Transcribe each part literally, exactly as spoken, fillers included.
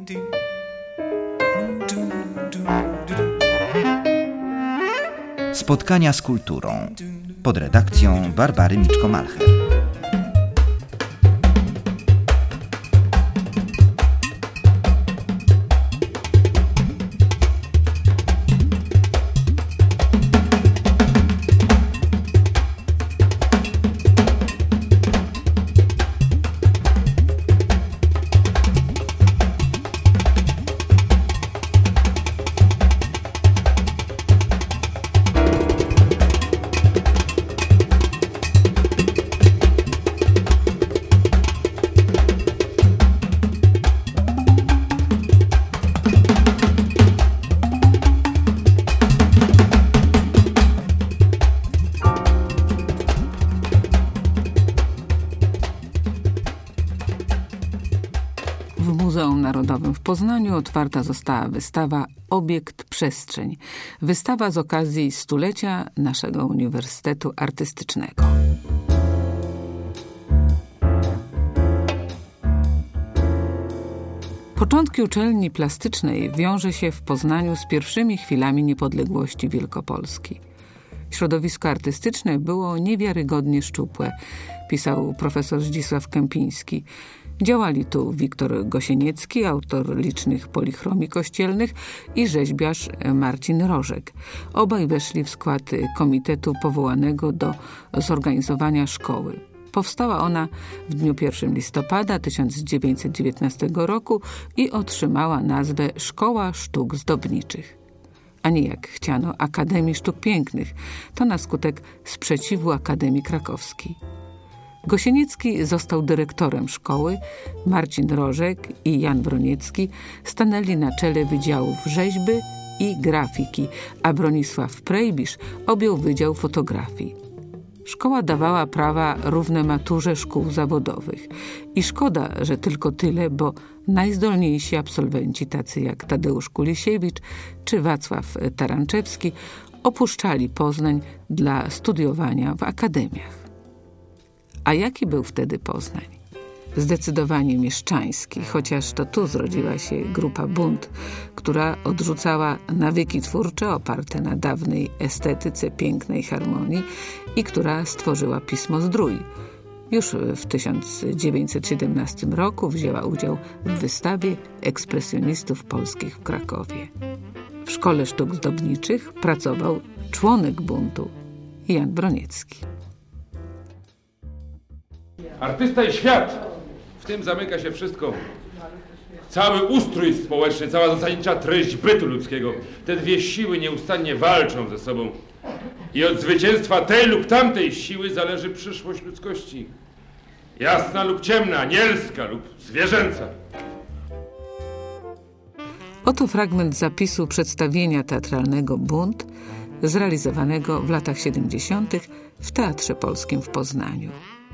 Spotkania z kulturą pod redakcją Barbary Miczko-Malcher. W Muzeum Narodowym w Poznaniu otwarta została wystawa Obiekt Przestrzeń. Wystawa z okazji stulecia naszego Uniwersytetu Artystycznego. Początki uczelni plastycznej wiąże się w Poznaniu z pierwszymi chwilami niepodległości Wielkopolski. Środowisko artystyczne było niewiarygodnie szczupłe, pisał profesor Zdzisław Kępiński. Działali tu Wiktor Gosieniecki, autor licznych polichromii kościelnych, i rzeźbiarz Marcin Rożek. Obaj weszli w skład komitetu powołanego do zorganizowania szkoły. Powstała ona w dniu pierwszego listopada tysiąc dziewięćset dziewiętnastego roku i otrzymała nazwę Szkoła Sztuk Zdobniczych. A nie jak chciano Akademii Sztuk Pięknych, to na skutek sprzeciwu Akademii Krakowskiej. Gosieniecki został dyrektorem szkoły, Marcin Rożek i Jan Broniecki stanęli na czele wydziałów rzeźby i grafiki, a Bronisław Prejbisz objął wydział fotografii. Szkoła dawała prawa równe maturze szkół zawodowych. I szkoda, że tylko tyle, bo najzdolniejsi absolwenci, tacy jak Tadeusz Kulisiewicz czy Wacław Taranczewski, opuszczali Poznań dla studiowania w akademiach. A jaki był wtedy Poznań? Zdecydowanie mieszczański, chociaż to tu zrodziła się grupa Bunt, która odrzucała nawyki twórcze oparte na dawnej estetyce pięknej harmonii i która stworzyła Pismo Zdrój. Już w tysiąc dziewięćset siedemnastym roku wzięła udział w wystawie ekspresjonistów polskich w Krakowie. W Szkole Sztuk Zdobniczych pracował członek Buntu Jan Broniecki. Artysta i świat. W tym zamyka się wszystko. Cały ustrój społeczny, cała zasadnicza treść bytu ludzkiego. Te dwie siły nieustannie walczą ze sobą. I od zwycięstwa tej lub tamtej siły zależy przyszłość ludzkości. Jasna lub ciemna, anielska lub zwierzęca. Oto fragment zapisu przedstawienia teatralnego Bunt, zrealizowanego w latach siedemdziesiątych w Teatrze Polskim w Poznaniu.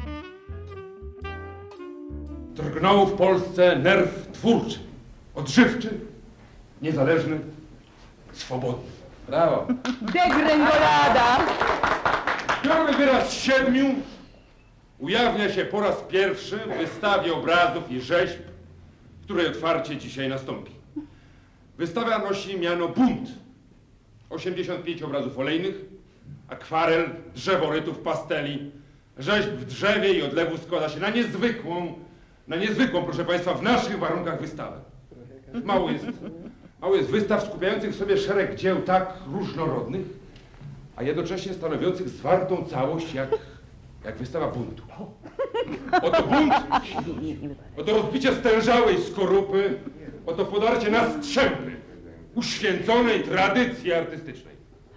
Drgnął w Polsce nerw twórczy, odżywczy, niezależny, swobodny. Brawo. Degrengolada! Zbiorowy wyraz siedmiu ujawnia się po raz pierwszy w wystawie obrazów i rzeźb, której otwarcie dzisiaj nastąpi. Wystawa nosi miano Bunt. osiemdziesiąt pięć obrazów olejnych, akwarel, drzeworytów, pasteli, rzeźb w drzewie i odlewu składa się na niezwykłą, na niezwykłą, proszę Państwa, w naszych warunkach wystawę. Mało jest, mało jest wystaw skupiających w sobie szereg dzieł tak różnorodnych, a jednocześnie stanowiących zwartą całość jak, jak wystawa Buntu. Oto bunt, oto rozbicie stężałej skorupy, oto podarcie na strzępy uświęconej tradycji artystycznej.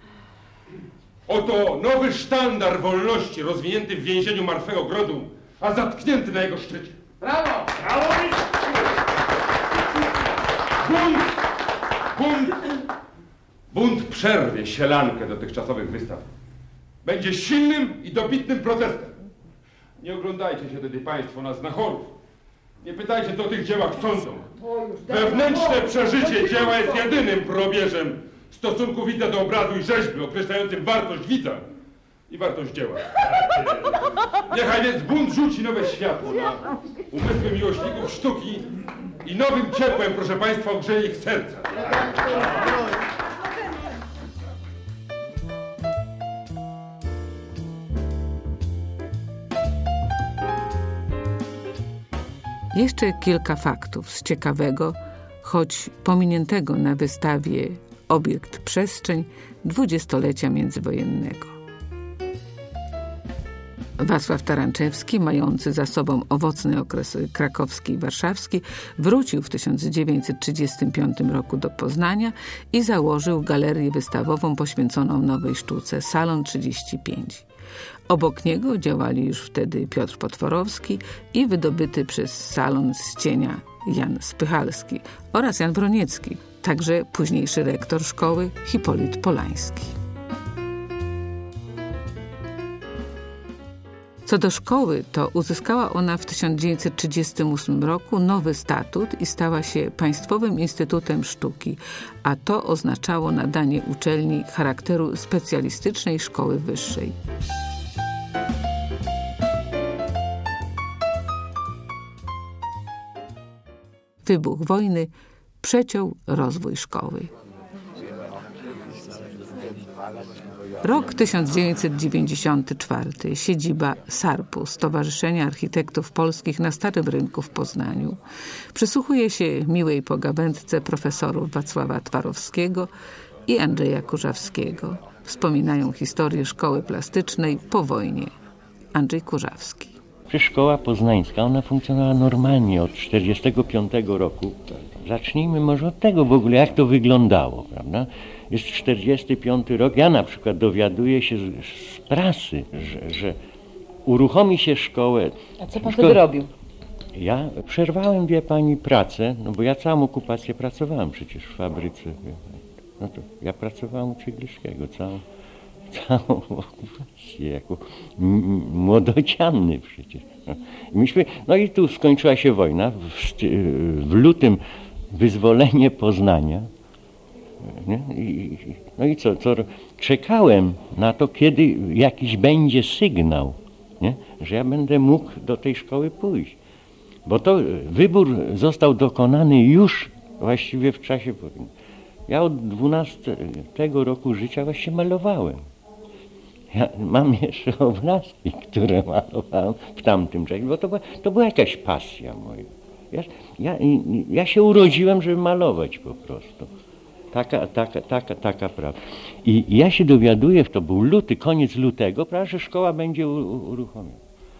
Oto nowy sztandar wolności rozwinięty w więzieniu Martwego Grodu, a zatknięty na jego szczycie. Brawo! Brawo! Bunt! Bunt! Bunt przerwie sielankę dotychczasowych wystaw. Będzie silnym i dobitnym protestem. Nie oglądajcie się wtedy Państwo na znachorów. Nie pytajcie, co o tych dziełach sądzą. Wewnętrzne przeżycie dzieła jest jedynym probierzem stosunku widza do obrazu i rzeźby, określającym wartość widza i wartość dzieła. Niechaj więc bunt rzuci nowe światło na umysły miłośników sztuki i nowym ciepłem, proszę państwa, ogrzeje ich serca. Jeszcze kilka faktów z ciekawego, choć pominiętego na wystawie Obiekt Przestrzeń dwudziestolecia międzywojennego. Wacław Taranczewski, mający za sobą owocny okres krakowski i warszawski, wrócił w tysiąc dziewięćset trzydziestym piątym roku do Poznania i założył galerię wystawową poświęconą nowej sztuce Salon trzydzieści pięć. Obok niego działali już wtedy Piotr Potworowski i wydobyty przez salon z cienia Jan Spychalski oraz Jan Broniecki, także późniejszy rektor szkoły Hipolit Polański. Co do szkoły, to uzyskała ona w tysiąc dziewięćset trzydziestym ósmym roku nowy statut i stała się Państwowym Instytutem Sztuki, a to oznaczało nadanie uczelni charakteru specjalistycznej szkoły wyższej. Wybuch wojny przeciął rozwój szkoły. Rok tysiąc dziewięćset dziewięćdziesiąty czwarty. Siedziba SARP-u, Stowarzyszenia Architektów Polskich na Starym Rynku w Poznaniu. Przysłuchuje się miłej pogawędce profesorów Wacława Twarowskiego i Andrzeja Kurzawskiego. Wspominają historię szkoły plastycznej po wojnie. Andrzej Kurzawski. Przecież szkoła poznańska, ona funkcjonowała normalnie od czterdziestego piątego roku. Zacznijmy może od tego w ogóle, jak to wyglądało, prawda? Jest czterdziesty piąty rok. Ja na przykład dowiaduję się z, z prasy, że, że uruchomi się szkołę. A co pan Szko... wtedy robił? Ja przerwałem, wie pani, pracę, no bo ja całą okupację pracowałem przecież w fabryce. No to ja pracowałem u Ciegliszkiego, całą, całą okupację, jako młodocianny przecież. No. Myśmy, no i tu skończyła się wojna, w, w lutym wyzwolenie Poznania. Nie? I, no i co, co? Czekałem na to, kiedy jakiś będzie sygnał, nie? Że ja będę mógł do tej szkoły pójść. Bo to wybór został dokonany już właściwie w czasie wojny. Ja od dwunastego roku życia właściwie malowałem. Ja mam jeszcze obrazki, które malowałem w tamtym czasie, bo to była, to była jakaś pasja moja. Ja, ja, ja się urodziłem, żeby malować po prostu. Taka, taka, taka, taka prawda. I ja się dowiaduję, to był luty, koniec lutego, prawda, że szkoła będzie uruchomiona.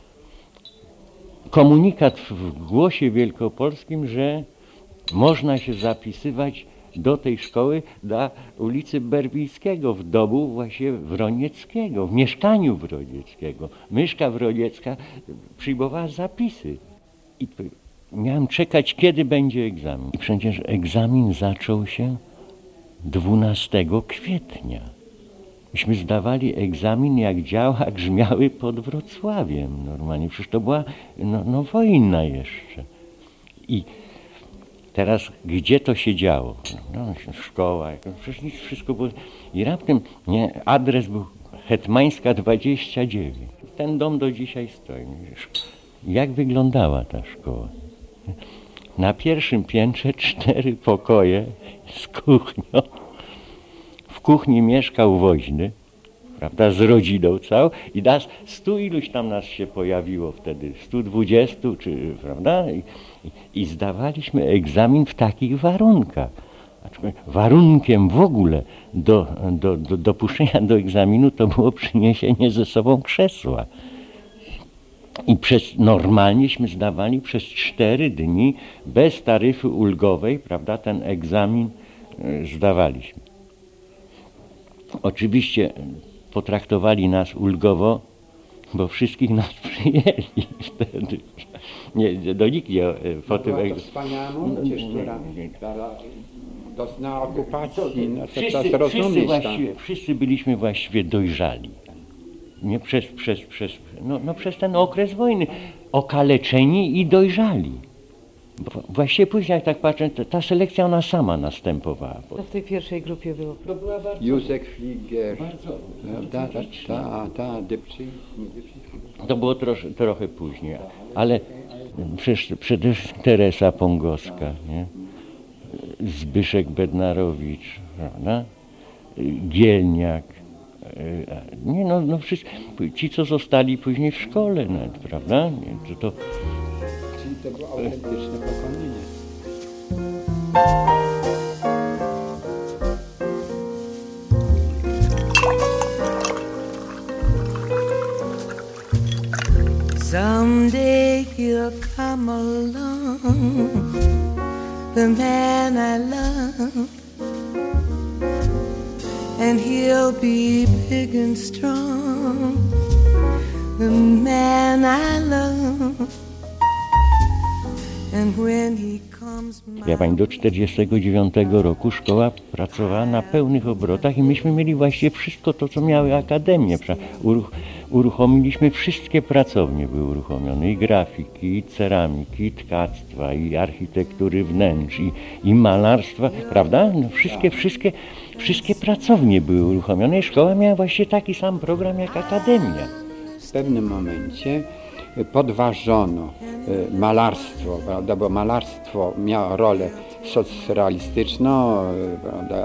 Komunikat w Głosie Wielkopolskim, że można się zapisywać do tej szkoły na ulicy Berwińskiego, w domu właśnie Wronieckiego, w mieszkaniu Wronieckiego. Myszka Wroniecka przyjmowała zapisy. I miałem czekać, kiedy będzie egzamin. I przecież egzamin zaczął się dwunastego kwietnia. Myśmy zdawali egzamin, jak działa grzmiały pod Wrocławiem normalnie. Przecież to była no, no, wojna jeszcze. I teraz gdzie to się działo? No, szkoła, przecież nic, wszystko było. I raptem nie, adres był Hetmańska dwadzieścia dziewięć. Ten dom do dzisiaj stoi. Jak wyglądała ta szkoła? Na pierwszym piętrze cztery pokoje z kuchnią. W kuchni mieszkał woźny, prawda, z rodziną całą i nas, stu iluś tam nas się pojawiło wtedy, stu dwudziestu, czy, prawda, I, i zdawaliśmy egzamin w takich warunkach. Warunkiem w ogóle do, do, do dopuszczenia do egzaminu to było przyniesienie ze sobą krzesła. I przez, normalnieśmy zdawali przez cztery dni bez taryfy ulgowej, prawda, ten egzamin zdawaliśmy. Oczywiście potraktowali nas ulgowo, bo wszystkich nas przyjęli wtedy. Nie, do nikt nie po tym egzaminie. Wspaniała młodzież, która doznała okupacji, no to wszyscy, trzeba zrozumieć. Wszyscy, wszyscy byliśmy właściwie dojrzali. Nie przez, przez, przez, no, no przez ten okres wojny. Okaleczeni i dojrzali. Bo właściwie później, jak tak patrzę, ta, ta selekcja ona sama następowała. To w tej pierwszej grupie było? To była bardzo... Józek Fliger, bardzo, ta, ta, ta, ta Dybczyk. To było trosz, trochę później, ale Przecież przede wszystkim Teresa Pongowska, nie? Zbyszek Bednarowicz, prawda? Gielniak. Nie no, no wszyscy, ci co zostali później w szkole nawet, prawda? Nie, to, to... Czyli to było autentyczne pokolenie. Someday he'll come along, the man I love, and he'll be big and strong, the man I love, and when he comes my... Ja pani, do czterdziestego dziewiątego roku szkoła pracowała na pełnych obrotach i myśmy mieli właściwie wszystko to, co miały akademie. Uruch uruchomiliśmy wszystkie pracownie, były uruchomione i grafiki, i ceramiki, i tkactwa, i architektury wnętrz, i, i malarstwa, prawda? No wszystkie, wszystkie, wszystkie pracownie były uruchomione i szkoła miała właściwie taki sam program jak akademia. W pewnym momencie podważono malarstwo, prawda, bo malarstwo miało rolę socrealistyczną, prawda,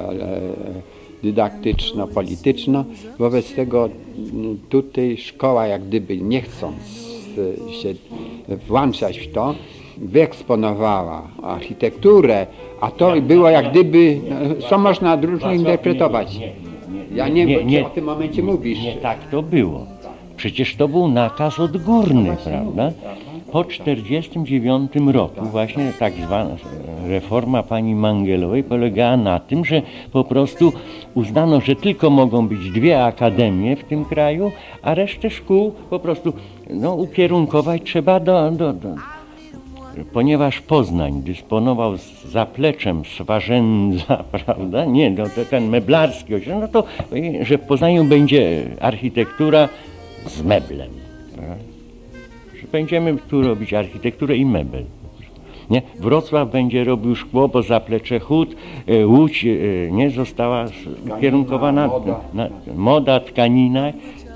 dydaktyczno-polityczną. Wobec tego tutaj szkoła, jak gdyby nie chcąc się włączać w to, wyeksponowała architekturę, a to było jak gdyby, co można różnie interpretować. Ja nie wiem, czy o tym momencie mówisz. Nie tak to było. Przecież to był nakaz odgórny, prawda? Po czterdziestym dziewiątym roku właśnie tak zwana reforma pani Mangelowej polegała na tym, że po prostu uznano, że tylko mogą być dwie akademie w tym kraju, a resztę szkół po prostu no, ukierunkować trzeba do, do, do... Ponieważ Poznań dysponował zapleczem Swarzędza, prawda? Nie, no, to ten meblarski ośrodek, no to, że w Poznaniu będzie architektura z meblem. Tak? Że będziemy tu robić architekturę i mebel. Nie? Wrocław będzie robił szkło, bo zaplecze Hut, e, Łódź e, nie została ukierunkowana moda, na, moda, tkanina.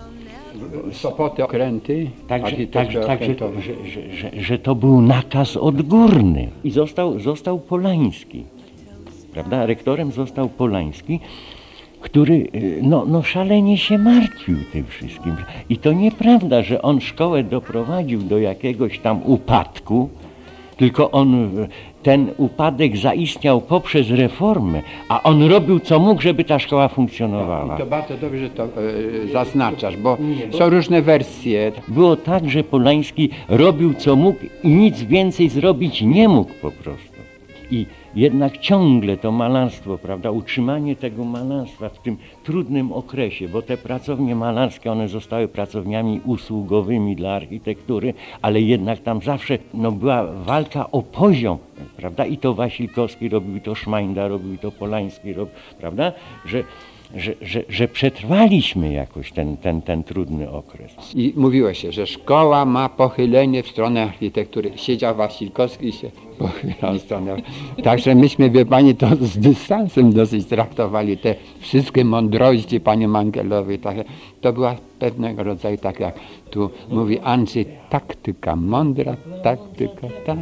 Sopoty, okręty, także, także, także że, że, że, że to był nakaz odgórny. I został, został Polański. Prawda? Rektorem został Polański, który no, no szalenie się martwił tym wszystkim. I to nieprawda, że on szkołę doprowadził do jakiegoś tam upadku, tylko on, ten upadek zaistniał poprzez reformę, a on robił co mógł, żeby ta szkoła funkcjonowała. I to bardzo dobrze, że to e, zaznaczasz, bo są różne wersje. Było tak, że Polański robił co mógł i nic więcej zrobić nie mógł po prostu. I jednak ciągle to malarstwo, prawda, utrzymanie tego malarstwa w tym trudnym okresie, bo te pracownie malarskie, one zostały pracowniami usługowymi dla architektury, ale jednak tam zawsze no, była walka o poziom, prawda, i to Wasilkowski robił, i to Szmajda robił, i to Polański robił, prawda, że Że, że, że przetrwaliśmy jakoś ten, ten, ten trudny okres. I mówiło się, że szkoła ma pochylenie w stronę architektury. Siedział Wasilkowski i się pochylał w stronę. Także myśmy, wie pani, to z dystansem dosyć traktowali te wszystkie mądrości pani Mangelowej. Tak, to była pewnego rodzaju, tak jak tu mówi Andrzej, taktyka, mądra taktyka, tak.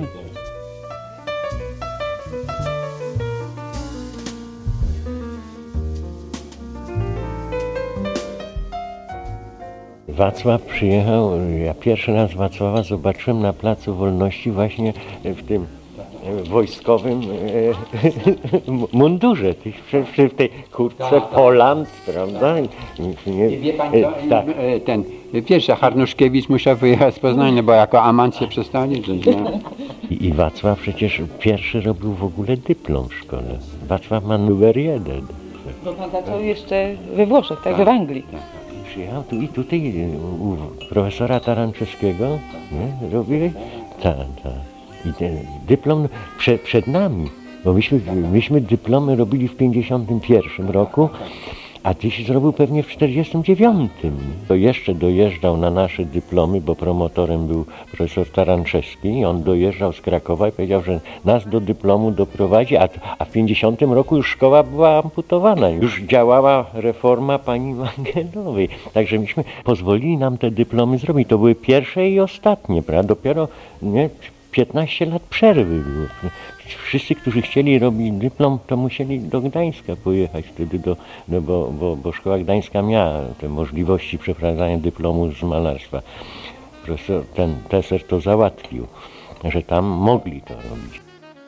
Wacław przyjechał, ja pierwszy raz Wacława zobaczyłem na Placu Wolności właśnie w tym wojskowym mundurze, w tej kurtce Poland, prawda? Nie, wie pan co, tak. Ten pierwszy Harnuszkiewicz musiał wyjechać z Poznania, bo jako amant się przestał liczyć. No. I, I Wacław przecież pierwszy robił w ogóle dyplom w szkole. Wacław ma numer jeden. Bo pan zaczął jeszcze we Włoszech, tak, tak. w Anglii. Tak. Przyjechał tu i tutaj u profesora Taranczewskiego, nie? Robił, tak, tak. I ten dyplom prze, przed nami, bo myśmy, myśmy dyplomy robili w pięćdziesiątym pierwszym roku, a tyś zrobił pewnie w czterdziestym dziewiątym. To jeszcze dojeżdżał na nasze dyplomy, bo promotorem był profesor Taranczewski i on dojeżdżał z Krakowa i powiedział, że nas do dyplomu doprowadzi, a, a w pięćdziesiątym roku już szkoła była amputowana. Już działała reforma pani Mangelowej. Także myśmy pozwolili nam te dyplomy zrobić. To były pierwsze i ostatnie, prawda? Dopiero nie, piętnaście lat przerwy było. Wszyscy, którzy chcieli robić dyplom, to musieli do Gdańska pojechać wtedy, do, no bo, bo, bo szkoła gdańska miała te możliwości przeprowadzania dyplomu z malarstwa. Profesor ten Teser to załatwił, że tam mogli to robić.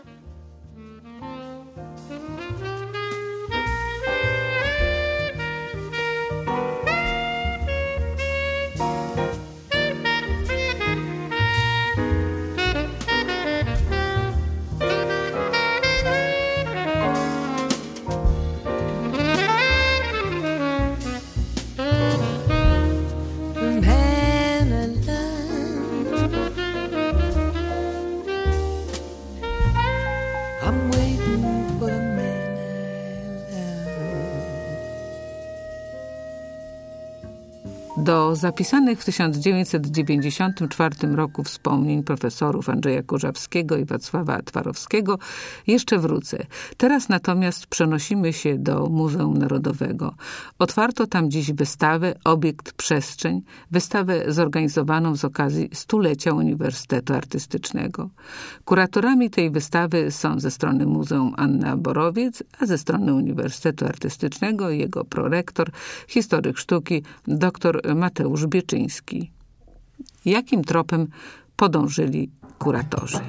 Do zapisanych w tysiąc dziewięćset dziewięćdziesiątym czwartym roku wspomnień profesorów Andrzeja Kurzawskiego i Wacława Twarowskiego jeszcze wrócę. Teraz natomiast przenosimy się do Muzeum Narodowego. Otwarto tam dziś wystawę Obiekt Przestrzeń, wystawę zorganizowaną z okazji stulecia Uniwersytetu Artystycznego. Kuratorami tej wystawy są ze strony Muzeum Anna Borowiec, a ze strony Uniwersytetu Artystycznego jego prorektor, historyk sztuki, dr Mateusz Bieczyński. Jakim tropem podążyli kuratorzy?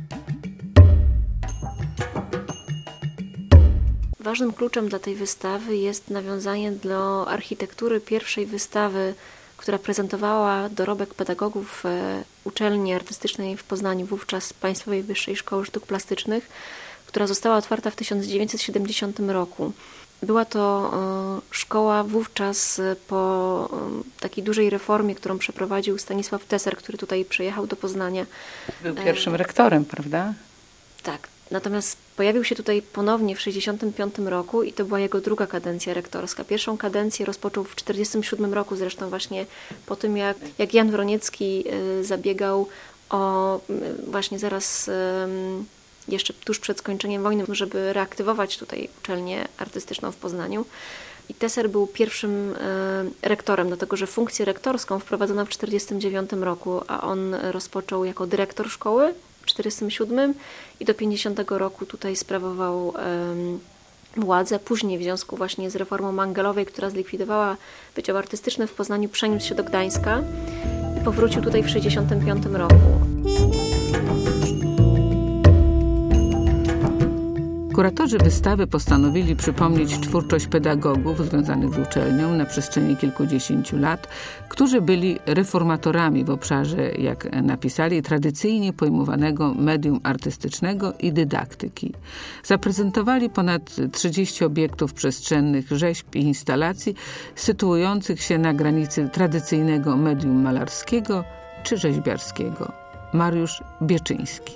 Ważnym kluczem dla tej wystawy jest nawiązanie do architektury pierwszej wystawy, która prezentowała dorobek pedagogów uczelni artystycznej w Poznaniu, wówczas Państwowej Wyższej Szkoły Sztuk Plastycznych, która została otwarta w tysiąc dziewięćset siedemdziesiątym roku. Była to szkoła wówczas po takiej dużej reformie, którą przeprowadził Stanisław Teser, który tutaj przyjechał do Poznania. Był pierwszym rektorem, prawda? Tak. Natomiast pojawił się tutaj ponownie w sześćdziesiątym piątym roku i to była jego druga kadencja rektorska. Pierwszą kadencję rozpoczął w czterdziestym siódmym roku, zresztą właśnie po tym, jak, jak Jan Wroniecki zabiegał o właśnie zaraz jeszcze tuż przed skończeniem wojny, żeby reaktywować tutaj uczelnię artystyczną w Poznaniu. I Teser był pierwszym rektorem, dlatego że funkcję rektorską wprowadzono w czterdziestym dziewiątym roku, a on rozpoczął jako dyrektor szkoły w czterdziestym siódmym i do pięćdziesiątego roku tutaj sprawował władzę. Później w związku właśnie z reformą Mangelowej, która zlikwidowała Wydział Artystyczny w Poznaniu, przeniósł się do Gdańska i powrócił tutaj w sześćdziesiątym piątym roku. Kuratorzy wystawy postanowili przypomnieć twórczość pedagogów związanych z uczelnią na przestrzeni kilkudziesięciu lat, którzy byli reformatorami w obszarze, jak napisali, tradycyjnie pojmowanego medium artystycznego i dydaktyki. Zaprezentowali ponad trzydzieści obiektów przestrzennych, rzeźb i instalacji sytuujących się na granicy tradycyjnego medium malarskiego czy rzeźbiarskiego. Mariusz Bieczyński.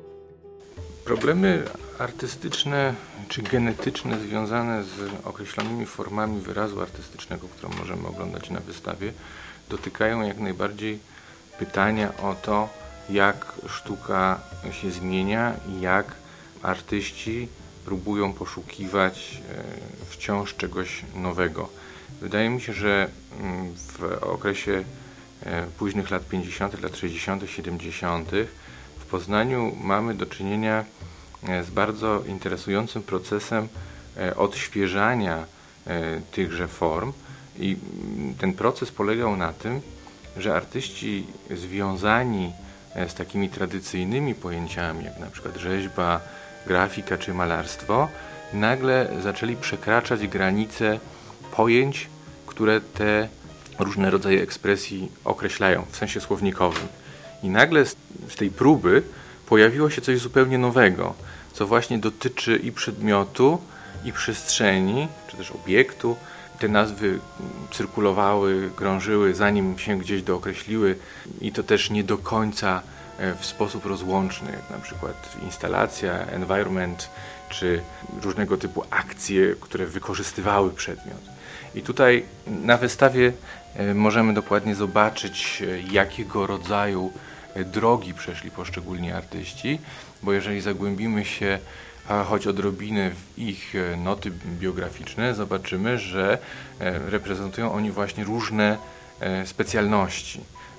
Problemy artystyczne czy genetyczne związane z określonymi formami wyrazu artystycznego, którą możemy oglądać na wystawie, dotykają jak najbardziej pytania o to, jak sztuka się zmienia i jak artyści próbują poszukiwać wciąż czegoś nowego. Wydaje mi się, że w okresie późnych lat pięćdziesiątych, lat sześćdziesiątych, siedemdziesiątych w Poznaniu mamy do czynienia z bardzo interesującym procesem odświeżania tychże form i ten proces polegał na tym, że artyści związani z takimi tradycyjnymi pojęciami, jak na przykład rzeźba, grafika czy malarstwo, nagle zaczęli przekraczać granice pojęć, które te różne rodzaje ekspresji określają w sensie słownikowym. I nagle z, z tej próby pojawiło się coś zupełnie nowego, co właśnie dotyczy i przedmiotu, i przestrzeni, czy też obiektu. Te nazwy cyrkulowały, krążyły, zanim się gdzieś dookreśliły i to też nie do końca w sposób rozłączny, jak na przykład instalacja, environment, czy różnego typu akcje, które wykorzystywały przedmiot. I tutaj na wystawie możemy dokładnie zobaczyć, jakiego rodzaju drogi przeszli poszczególni artyści, bo jeżeli zagłębimy się choć odrobinę w ich noty biograficzne, zobaczymy, że reprezentują oni właśnie różne specjalności,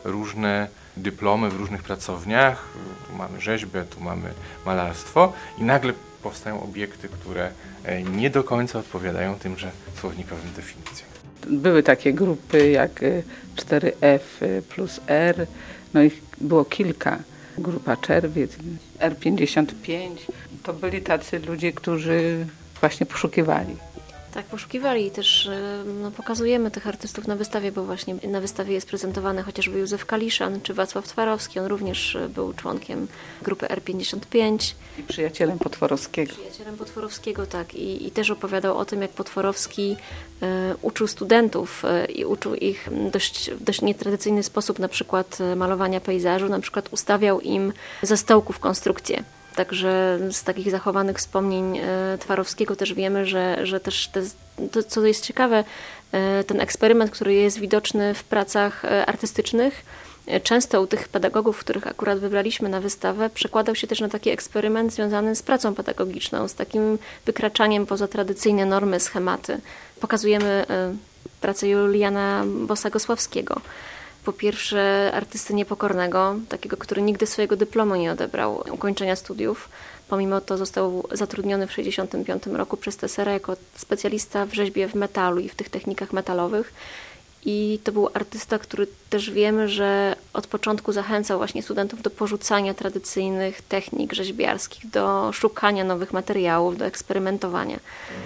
różne dyplomy w różnych pracowniach. Tu mamy rzeźbę, tu mamy malarstwo i nagle powstają obiekty, które nie do końca odpowiadają tymże słownikowym definicjom. Były takie grupy jak cztery F plus R, no ich było kilka. Grupa Czerwiec, R pięćdziesiąt pięć. To byli tacy ludzie, którzy właśnie poszukiwali. Tak, poszukiwali i też no, pokazujemy tych artystów na wystawie, bo właśnie na wystawie jest prezentowany chociażby Józef Kaliszan czy Wacław Twarowski. On również był członkiem grupy R pięćdziesiąt pięć. I przyjacielem Potworowskiego. Przyjacielem Potworowskiego, tak. I, i też opowiadał o tym, jak Potworowski e, uczył studentów e, i uczył ich dość, w dość nietradycyjny sposób, na przykład malowania pejzażu, na przykład ustawiał im ze stołków konstrukcje. Także z takich zachowanych wspomnień Twarowskiego też wiemy, że, że też te, to, co jest ciekawe, ten eksperyment, który jest widoczny w pracach artystycznych, często u tych pedagogów, których akurat wybraliśmy na wystawę, przekładał się też na taki eksperyment związany z pracą pedagogiczną, z takim wykraczaniem poza tradycyjne normy, schematy. Pokazujemy pracę Juliana Bossa-Gosławskiego. Po pierwsze artysty niepokornego, takiego, który nigdy swojego dyplomu nie odebrał, ukończenia studiów. Pomimo to został zatrudniony w tysiąc dziewięćset sześćdziesiątym piątym roku przez T S R jako specjalista w rzeźbie w metalu i w tych technikach metalowych. I to był artysta, który też wiemy, że od początku zachęcał właśnie studentów do porzucania tradycyjnych technik rzeźbiarskich, do szukania nowych materiałów, do eksperymentowania.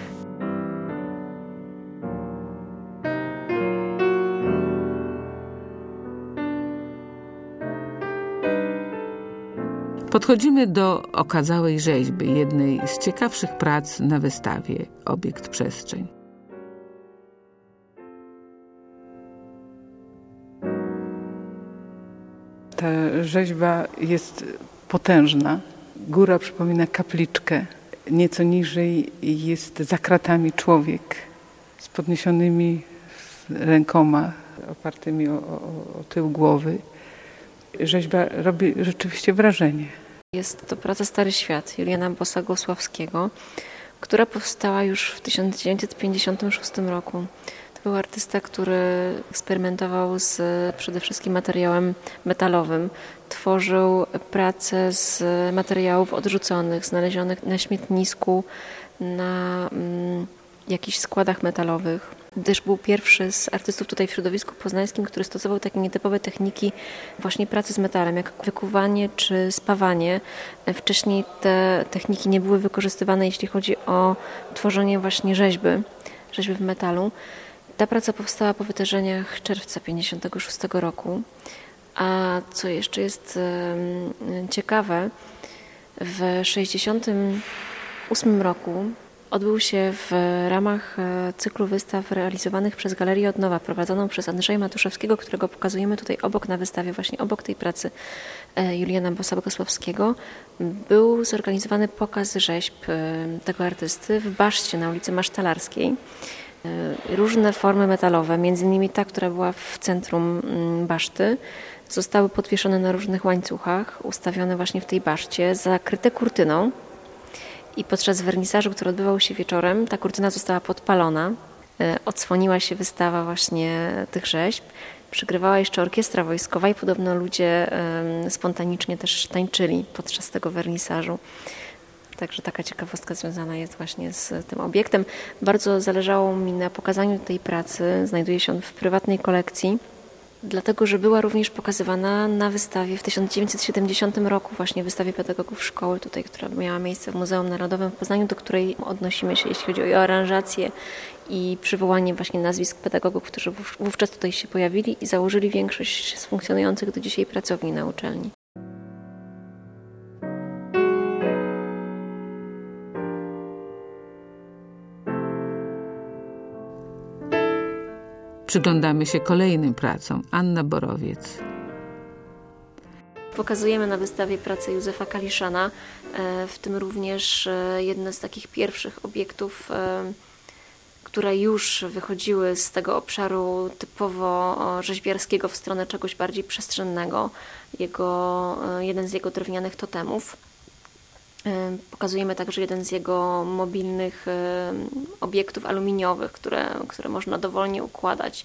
Podchodzimy do okazałej rzeźby, jednej z ciekawszych prac na wystawie Obiekt Przestrzeń. Ta rzeźba jest potężna. Góra przypomina kapliczkę. Nieco niżej jest za kratami człowiek z podniesionymi rękoma, opartymi o, o, o tył głowy. Rzeźba robi rzeczywiście wrażenie. Jest to praca Stary Świat Juliana Bossa-Gosławskiego, która powstała już w tysiąc dziewięćset pięćdziesiątym szóstym roku. To był artysta, który eksperymentował z przede wszystkim materiałem metalowym. Tworzył pracę z materiałów odrzuconych, znalezionych na śmietnisku, na mm, jakichś składach metalowych. Też był pierwszy z artystów tutaj w środowisku poznańskim, który stosował takie nietypowe techniki właśnie pracy z metalem, jak wykuwanie czy spawanie. Wcześniej te techniki nie były wykorzystywane, jeśli chodzi o tworzenie właśnie rzeźby, rzeźby w metalu. Ta praca powstała po wydarzeniach czerwca pięćdziesiątego szóstego roku. A co jeszcze jest ciekawe, w sześćdziesiątym ósmym roku odbył się w ramach cyklu wystaw realizowanych przez Galerię Odnowa, prowadzoną przez Andrzeja Matuszewskiego, którego pokazujemy tutaj obok na wystawie, właśnie obok tej pracy Juliana Bossa-Gosławskiego. Był zorganizowany pokaz rzeźb tego artysty w baszcie na ulicy Masztalarskiej. Różne formy metalowe, między innymi ta, która była w centrum baszty, zostały podwieszone na różnych łańcuchach, ustawione właśnie w tej baszcie, zakryte kurtyną. I podczas wernisażu, który odbywał się wieczorem, ta kurtyna została podpalona. Odsłoniła się wystawa właśnie tych rzeźb. Przygrywała jeszcze orkiestra wojskowa i podobno ludzie spontanicznie też tańczyli podczas tego wernisażu. Także taka ciekawostka związana jest właśnie z tym obiektem. Bardzo zależało mi na pokazaniu tej pracy. Znajduje się on w prywatnej kolekcji, dlatego że była również pokazywana na wystawie w tysiąc dziewięćset siedemdziesiątym roku, właśnie wystawie pedagogów szkoły tutaj, która miała miejsce w Muzeum Narodowym w Poznaniu, do której odnosimy się, jeśli chodzi o aranżację i przywołanie właśnie nazwisk pedagogów, którzy wówczas tutaj się pojawili i założyli większość z funkcjonujących do dzisiaj pracowni na uczelni. Przyglądamy się kolejnym pracom. Anna Borowiec. Pokazujemy na wystawie pracę Józefa Kaliszana, w tym również jedne z takich pierwszych obiektów, które już wychodziły z tego obszaru typowo rzeźbiarskiego w stronę czegoś bardziej przestrzennego. Jego, jeden z jego drewnianych totemów. Pokazujemy także jeden z jego mobilnych obiektów aluminiowych, które, które można dowolnie układać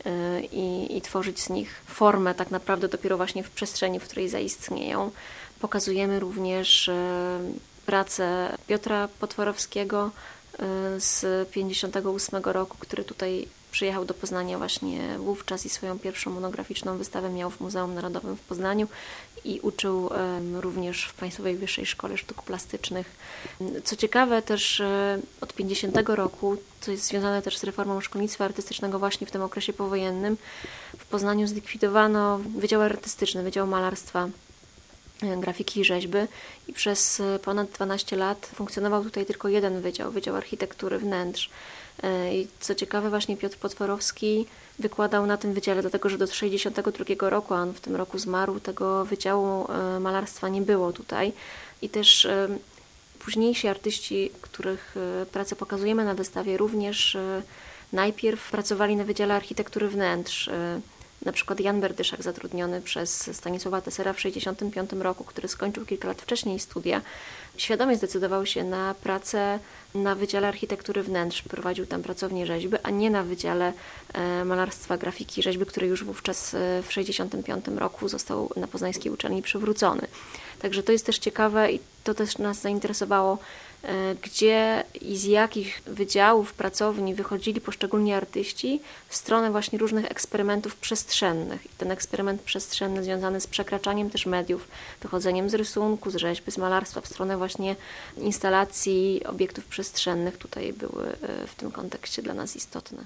i, i tworzyć z nich formę tak naprawdę dopiero właśnie w przestrzeni, w której zaistnieją. Pokazujemy również pracę Piotra Potworowskiego z pięćdziesiątego ósmego roku, który tutaj przyjechał do Poznania właśnie wówczas i swoją pierwszą monograficzną wystawę miał w Muzeum Narodowym w Poznaniu i uczył również w Państwowej Wyższej Szkole Sztuk Plastycznych. Co ciekawe też od pięćdziesiątego roku, co jest związane też z reformą szkolnictwa artystycznego właśnie w tym okresie powojennym, w Poznaniu zlikwidowano Wydział Artystyczny, Wydział Malarstwa, Grafiki i Rzeźby i przez ponad dwanaście lat funkcjonował tutaj tylko jeden wydział, Wydział Architektury Wnętrz. I co ciekawe, właśnie Piotr Potworowski wykładał na tym wydziale, dlatego że do sześćdziesiątego drugiego roku, a on w tym roku zmarł, tego Wydziału Malarstwa nie było tutaj. I też późniejsi artyści, których pracę pokazujemy na wystawie, również najpierw pracowali na Wydziale Architektury Wnętrz. Na przykład Jan Berdyszak, zatrudniony przez Stanisława Tessera w sześćdziesiątym piątym roku, który skończył kilka lat wcześniej studia, świadomie zdecydował się na pracę na Wydziale Architektury Wnętrz. Prowadził tam pracownię rzeźby, a nie na Wydziale Malarstwa, Grafiki i Rzeźby, który już wówczas w sześćdziesiątym piątym roku został na poznańskiej uczelni przywrócony. Także to jest też ciekawe i to też nas zainteresowało, gdzie i z jakich wydziałów pracowni wychodzili poszczególni artyści w stronę właśnie różnych eksperymentów przestrzennych. I ten eksperyment przestrzenny związany z przekraczaniem też mediów, wychodzeniem z rysunku, z rzeźby, z malarstwa w stronę właśnie instalacji, obiektów przestrzennych tutaj były w tym kontekście dla nas istotne.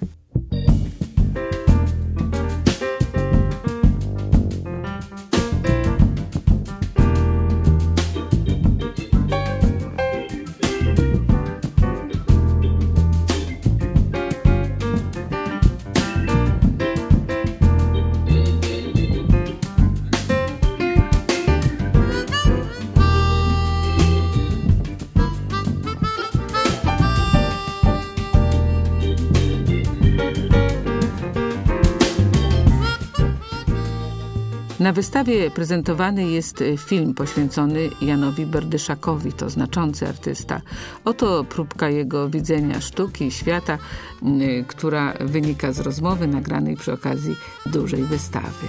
Na wystawie prezentowany jest film poświęcony Janowi Berdyszakowi, to znaczący artysta. Oto próbka jego widzenia sztuki i świata, która wynika z rozmowy nagranej przy okazji dużej wystawy.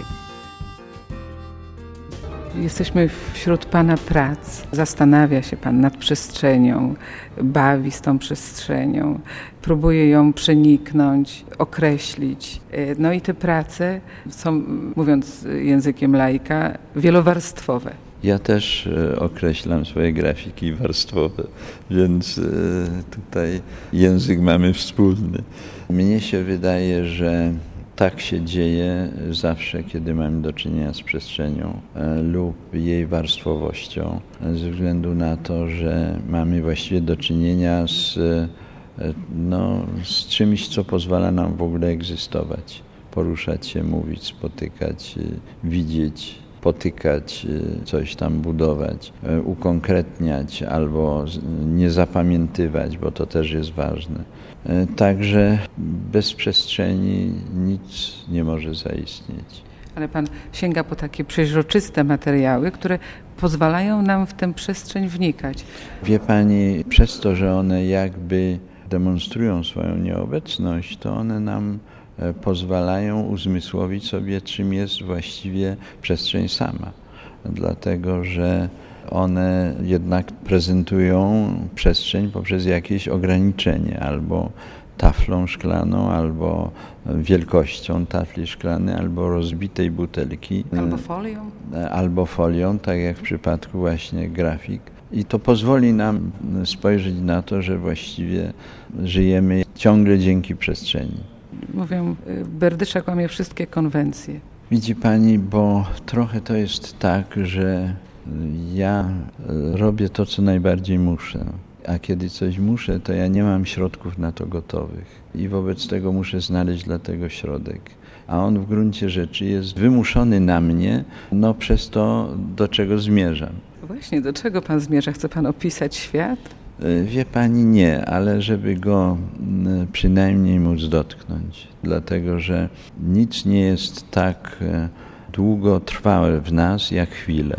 Jesteśmy wśród Pana prac. Zastanawia się Pan nad przestrzenią, bawi z tą przestrzenią, próbuje ją przeniknąć, określić. No i te prace są, mówiąc językiem laika, wielowarstwowe. Ja też określam swoje grafiki warstwowe, więc tutaj język mamy wspólny. Mnie się wydaje, że tak się dzieje zawsze, kiedy mamy do czynienia z przestrzenią lub jej warstwowością, ze względu na to, że mamy właściwie do czynienia z, no, z czymś, co pozwala nam w ogóle egzystować, poruszać się, mówić, spotykać, widzieć, potykać, coś tam budować, ukonkretniać albo nie zapamiętywać, bo to też jest ważne. Także bez przestrzeni nic nie może zaistnieć. Ale Pan sięga po takie przeźroczyste materiały, które pozwalają nam w tę przestrzeń wnikać. Wie Pani, przez to, że one jakby demonstrują swoją nieobecność, to one nam pozwalają uzmysłowić sobie, czym jest właściwie przestrzeń sama. Dlatego, że one jednak prezentują przestrzeń poprzez jakieś ograniczenie, albo taflą szklaną, albo wielkością tafli szklanej, albo rozbitej butelki. Albo folią. Albo folią, tak jak w przypadku właśnie grafik. I to pozwoli nam spojrzeć na to, że właściwie żyjemy ciągle dzięki przestrzeni. Mówią, Berdyszak łamie wszystkie konwencje. Widzi Pani, bo trochę to jest tak, że ja robię to, co najbardziej muszę, a kiedy coś muszę, to ja nie mam środków na to gotowych i wobec tego muszę znaleźć dla tego środek. A on w gruncie rzeczy jest wymuszony na mnie, no przez to, do czego zmierzam. Właśnie, do czego Pan zmierza? Chce Pan opisać świat? Wie Pani, nie, ale żeby go przynajmniej móc dotknąć, dlatego że nic nie jest tak długotrwałe w nas jak chwile.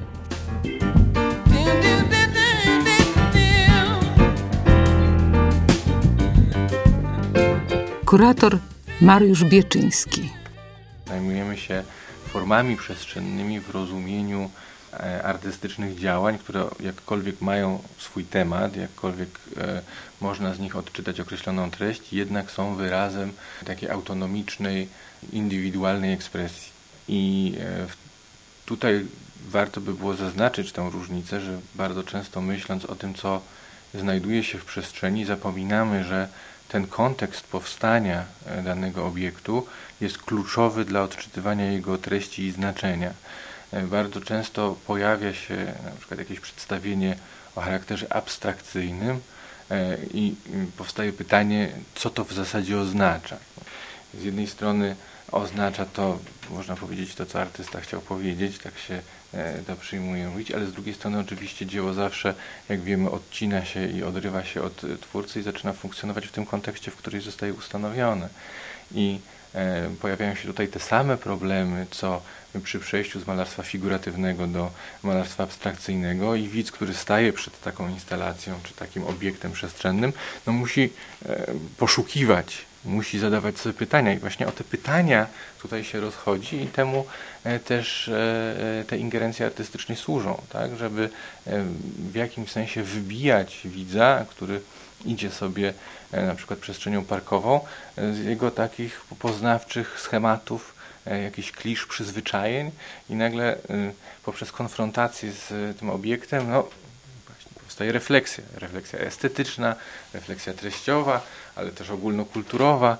Kurator Mariusz Bieczyński. Zajmujemy się formami przestrzennymi w rozumieniu artystycznych działań, które jakkolwiek mają swój temat, jakkolwiek e, można z nich odczytać określoną treść, jednak są wyrazem takiej autonomicznej, indywidualnej ekspresji. I e, tutaj warto by było zaznaczyć tę różnicę, że bardzo często myśląc o tym, co znajduje się w przestrzeni, zapominamy, że ten kontekst powstania danego obiektu jest kluczowy dla odczytywania jego treści i znaczenia. Bardzo często pojawia się na przykład jakieś przedstawienie o charakterze abstrakcyjnym i powstaje pytanie, co to w zasadzie oznacza. Z jednej strony oznacza to, można powiedzieć, to, co artysta chciał powiedzieć, tak się to przyjmuje mówić, ale z drugiej strony oczywiście dzieło zawsze, jak wiemy, odcina się i odrywa się od twórcy i zaczyna funkcjonować w tym kontekście, w którym zostaje ustanowione. I e, pojawiają się tutaj te same problemy, co przy przejściu z malarstwa figuratywnego do malarstwa abstrakcyjnego i widz, który staje przed taką instalacją czy takim obiektem przestrzennym, no musi e, poszukiwać, musi zadawać sobie pytania i właśnie o te pytania tutaj się rozchodzi i temu e, też e, te ingerencje artystyczne służą, tak, żeby e, w jakimś sensie wybijać widza, który idzie sobie e, na przykład przestrzenią parkową e, z jego takich poznawczych schematów, e, jakichś klisz, przyzwyczajeń i nagle e, poprzez konfrontację z tym obiektem, no powstaje refleksja, refleksja estetyczna, refleksja treściowa, ale też ogólnokulturowa.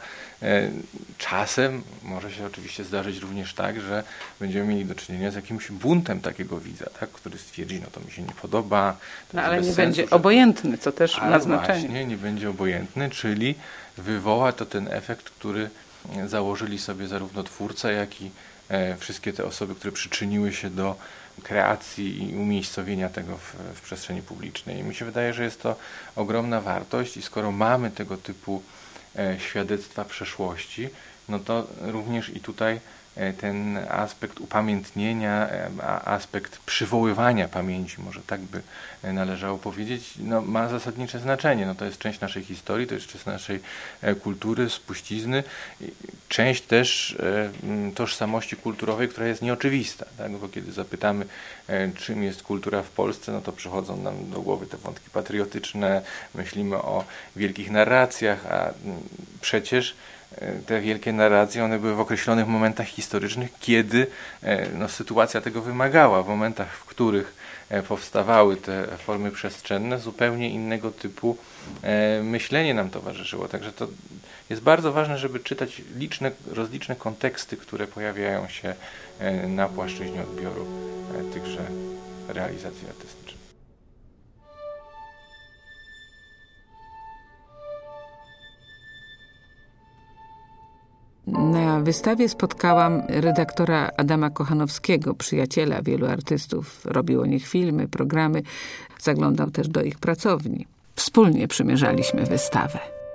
Czasem może się oczywiście zdarzyć również tak, że będziemy mieli do czynienia z jakimś buntem takiego widza, tak, który stwierdzi, no to mi się nie podoba. No, ale nie sensu, będzie że... obojętny, co też ale ma znaczenie. Właśnie, nie będzie obojętny, czyli wywoła to ten efekt, który założyli sobie zarówno twórca, jak i e, wszystkie te osoby, które przyczyniły się do kreacji i umiejscowienia tego w, w przestrzeni publicznej. I mi się wydaje, że jest to ogromna wartość i skoro mamy tego typu e, świadectwa przeszłości, no to również i tutaj e, ten aspekt upamiętnienia, e, aspekt przywoływania pamięci, może tak by e, należało powiedzieć, no, ma zasadnicze znaczenie. No, to jest część naszej historii, to jest część naszej e, kultury, spuścizny, część też e, tożsamości kulturowej, która jest nieoczywista, tak? Bo kiedy zapytamy, e, czym jest kultura w Polsce, no to przychodzą nam do głowy te wątki patriotyczne, myślimy o wielkich narracjach, a m, przecież te wielkie narracje, one były w określonych momentach historycznych, kiedy no, sytuacja tego wymagała. W momentach, w których powstawały te formy przestrzenne, zupełnie innego typu myślenie nam towarzyszyło. Także to jest bardzo ważne, żeby czytać liczne, rozliczne konteksty, które pojawiają się na płaszczyźnie odbioru tychże realizacji artystycznych. Na wystawie spotkałam redaktora Adama Kochanowskiego, przyjaciela wielu artystów. Robił o nich filmy, programy, zaglądał też do ich pracowni. Wspólnie przymierzaliśmy wystawę.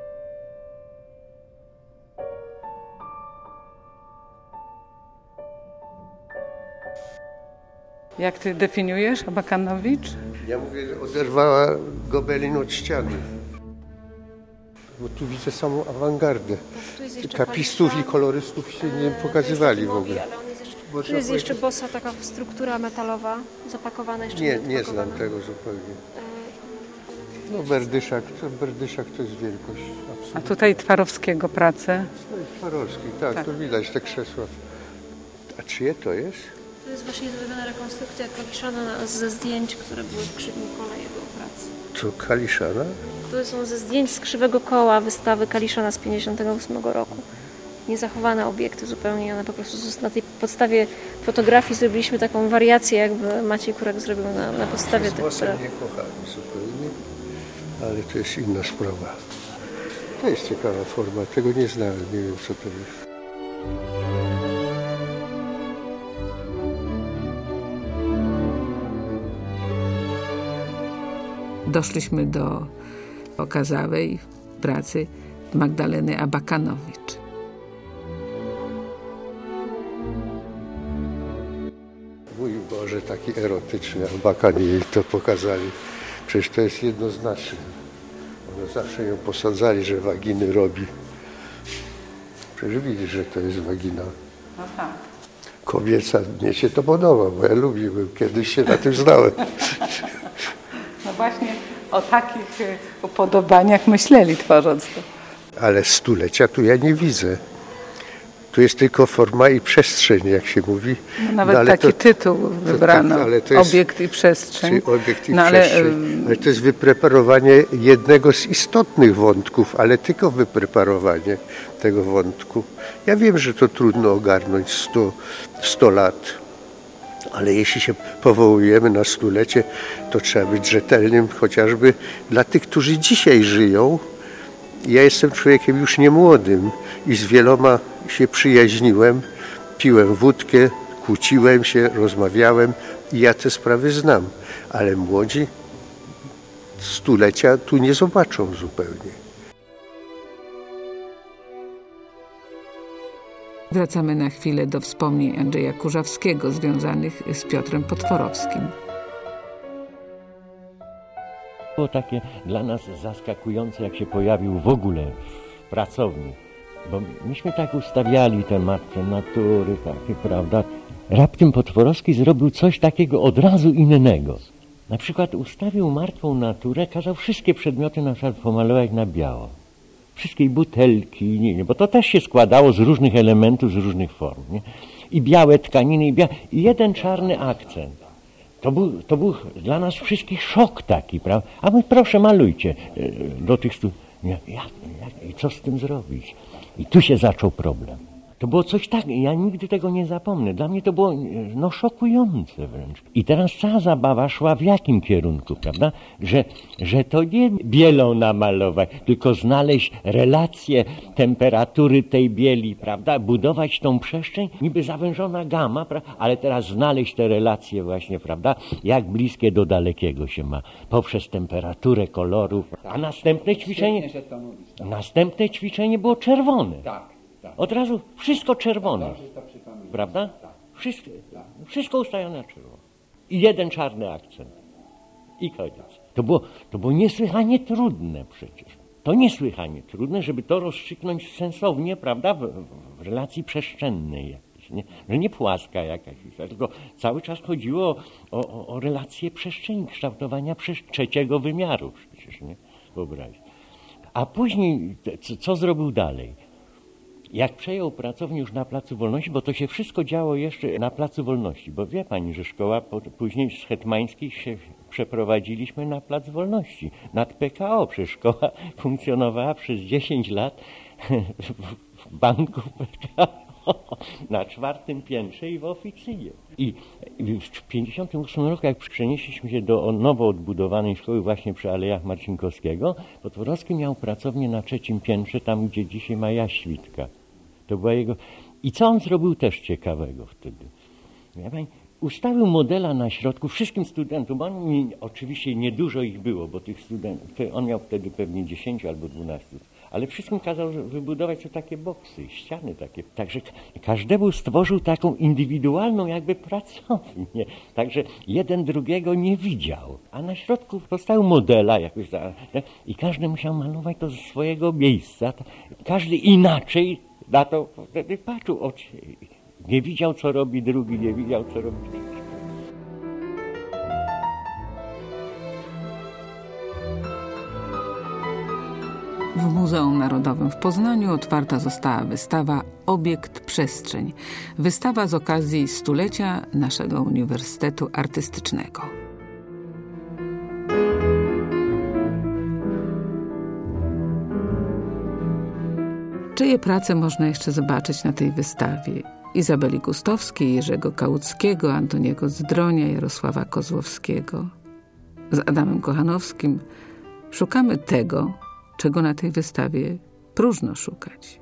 Jak ty definiujesz Abakanowicz? Ja mówię, że oderwała gobelin od ściany. Bo tu widzę samą awangardę. Kapistów i kolorystów się nie pokazywali w ogóle. Tu jest jeszcze bossa taka struktura metalowa, zapakowana jeszcze. Nie, nie znam tego zupełnie. No Berdyszak, to Berdyszak to jest wielkość. Absolutnie. A tutaj Twarowskiego pracę? To jest Twarowski, tak, tak, to widać te krzesła. A czyje to jest? To jest właśnie zrobiona rekonstrukcja Kaliszana ze zdjęć, które były w Krzywym Kole jego pracy. Co, Kaliszana? To są ze zdjęć z Krzywego Koła wystawy Kaliszana z pięćdziesiątego ósmego roku. Niezachowane obiekty zupełnie, one po prostu na tej podstawie fotografii zrobiliśmy taką wariację, jakby Maciej Kurek zrobił na, na podstawie tych. Z nie kochamy zupełnie, ale to jest inna sprawa. To jest ciekawa forma, tego nie znałem, nie wiem co to jest. Doszliśmy do okazałej pracy Magdaleny Abakanowicz. Mój Boże, taki erotyczny Abakan jej to pokazali. Przecież to jest jednoznaczne. One zawsze ją posadzali, że waginy robi. Przecież widzisz, że to jest wagina. Aha. Kobieca, mnie się to podoba, bo ja lubiłem, kiedyś się na tym znałem. No właśnie o takich upodobaniach myśleli, tworząc to. Ale stulecia tu ja nie widzę. Tu jest tylko forma i przestrzeń, jak się mówi. No nawet no, ale taki to, tytuł wybrano, to, tak, ale to jest, obiekt i przestrzeń. Obiekt i no, przestrzeń. Ale, ale to jest wypreparowanie jednego z istotnych wątków, ale tylko wypreparowanie tego wątku. Ja wiem, że to trudno ogarnąć sto lat, ale jeśli się powołujemy na stulecie, to trzeba być rzetelnym chociażby dla tych, którzy dzisiaj żyją. Ja jestem człowiekiem już niemłodym i z wieloma się przyjaźniłem, piłem wódkę, kłóciłem się, rozmawiałem i ja te sprawy znam, ale młodzi stulecia tu nie zobaczą zupełnie. Wracamy na chwilę do wspomnień Andrzeja Kurzawskiego związanych z Piotrem Potworowskim. Było takie dla nas zaskakujące, jak się pojawił w ogóle w pracowni. Bo myśmy tak ustawiali te matce natury, takie, prawda. Raptem Potworowski zrobił coś takiego od razu innego. Na przykład ustawił martwą naturę, kazał wszystkie przedmioty na przykład pomalować na biało. Wszystkie butelki, nie, nie, bo to też się składało z różnych elementów, z różnych form. Nie? I białe tkaniny, i, bia... i jeden czarny akcent. To był, to był dla nas wszystkich szok taki, prawda? A my proszę malujcie do tych stu... Jak, jak, I co z tym zrobić? I tu się zaczął problem. To było coś tak, ja nigdy tego nie zapomnę. Dla mnie to było no, szokujące wręcz. I teraz cała zabawa szła w jakim kierunku, prawda? Że, że to nie bielą namalować, tylko znaleźć relację temperatury tej bieli, prawda? Budować tą przestrzeń, niby zawężona gama, prawda? Ale teraz znaleźć te relacje właśnie, prawda? Jak bliskie do dalekiego się ma, poprzez temperaturę kolorów. A następne ćwiczenie, następne ćwiczenie było czerwone. Od razu wszystko czerwone, prawda? Wszystko, wszystko ustawione na czerwono. I jeden czarny akcent. I koniec. To było, to było niesłychanie trudne przecież. To niesłychanie trudne, żeby to rozstrzygnąć sensownie, prawda? W, w relacji przestrzennej jakiejś. Nie? Że nie płaska jakaś, tylko cały czas chodziło o, o, o relację przestrzeni, kształtowania przez trzeciego wymiaru przecież, nie? Wyobraź. A później, co, co zrobił dalej? Jak przejął pracownię już na Placu Wolności, bo to się wszystko działo jeszcze na Placu Wolności, bo wie pani, że szkoła po, później z Hetmańskich się przeprowadziliśmy na Plac Wolności, nad P K O, przecież szkoła funkcjonowała przez dziesięć lat w banku P K O, na czwartym piętrze i w oficynie. I w pięćdziesiątym ósmym roku, jak przenieśliśmy się do nowo odbudowanej szkoły właśnie przy Alejach Marcinkowskiego, Potworowski miał pracownię na trzecim piętrze, tam gdzie dzisiaj ma Jaświtka. To była jego... I co on zrobił też ciekawego wtedy? Ja pani, ustawił modela na środku wszystkim studentom, bo on mi, oczywiście niedużo ich było, bo tych studentów, on miał wtedy pewnie dziesięciu albo dwunastu, ale wszystkim kazał wybudować to takie boksy, ściany takie. Także każdemu stworzył taką indywidualną jakby pracownię. Także jeden drugiego nie widział. A na środku postawił modela jakoś i każdy musiał malować to ze swojego miejsca. Każdy inaczej na to wtedy patrzył. Nie widział, co robi drugi, nie widział, co robi trzeci. W Muzeum Narodowym w Poznaniu otwarta została wystawa Obiekt Przestrzeń. Wystawa z okazji stulecia naszego Uniwersytetu Artystycznego. Czyje prace można jeszcze zobaczyć na tej wystawie? Izabeli Gustowskiej, Jerzego Kałuckiego, Antoniego Zdronia, Jarosława Kozłowskiego. Z Adamem Kochanowskim szukamy tego, czego na tej wystawie próżno szukać.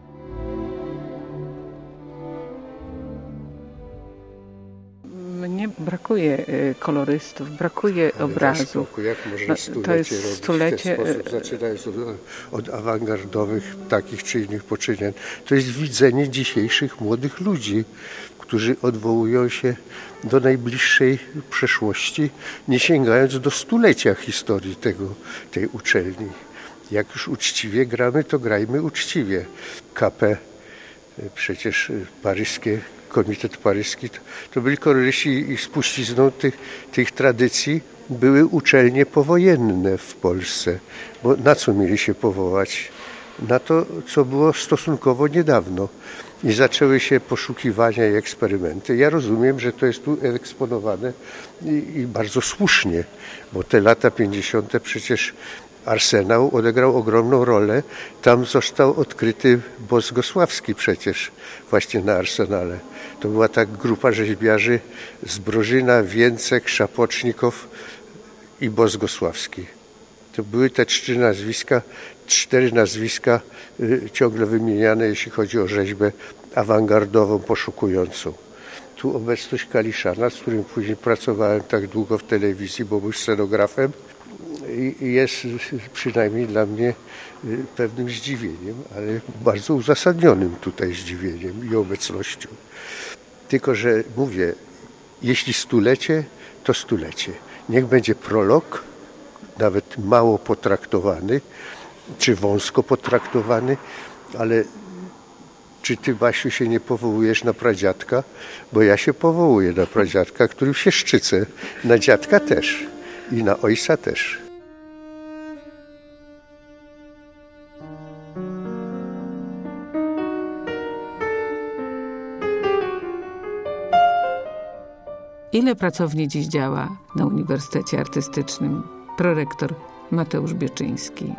Mnie brakuje kolorystów, brakuje ale obrazu. Jak można no, to jest stulecie. Sposób, zaczynając od, od awangardowych takich czy innych poczynań. To jest widzenie dzisiejszych młodych ludzi, którzy odwołują się do najbliższej przeszłości, nie sięgając do stulecia historii tego, tej uczelni. Jak już uczciwie gramy, to grajmy uczciwie. K P Przecież paryskie, Komitet Paryski to, to byli koloryści i spuścizną tych, tych tradycji były uczelnie powojenne w Polsce. Bo na co mieli się powołać? Na to, co było stosunkowo niedawno. I zaczęły się poszukiwania i eksperymenty. Ja rozumiem, że to jest tu eksponowane i, i bardzo słusznie, bo te lata pięćdziesiąte przecież Arsenał odegrał ogromną rolę. Tam został odkryty Bosgosławski przecież właśnie na Arsenale. To była ta grupa rzeźbiarzy Zbrożyna, Więcek, Szapocznikow i Bosgosławski. To były te trzy nazwiska, cztery nazwiska y, ciągle wymieniane, jeśli chodzi o rzeźbę awangardową, poszukującą. Tu obecność Kaliszana, z którym później pracowałem tak długo w telewizji, bo był scenografem, i jest przynajmniej dla mnie pewnym zdziwieniem, ale bardzo uzasadnionym tutaj zdziwieniem i obecnością. Tylko że mówię, jeśli stulecie, to stulecie. Niech będzie prolog, nawet mało potraktowany, czy wąsko potraktowany, ale czy ty, Basiu, się nie powołujesz na pradziadka? Bo ja się powołuję na pradziadka, którym się szczycę. Na dziadka też i na ojca też. Ile pracowni dziś działa na Uniwersytecie Artystycznym? Prorektor Mateusz Bieczyński.